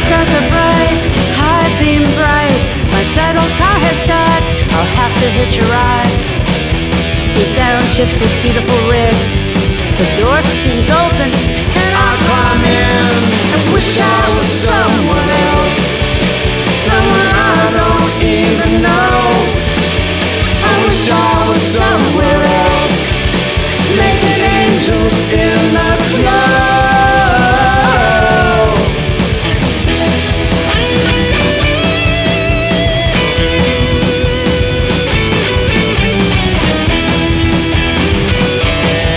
stars are bright, high beam bright. My saddle car has died, I'll have to hitch a ride. He downshifts his beautiful rig. The door steams open and I climb in. I wish I was some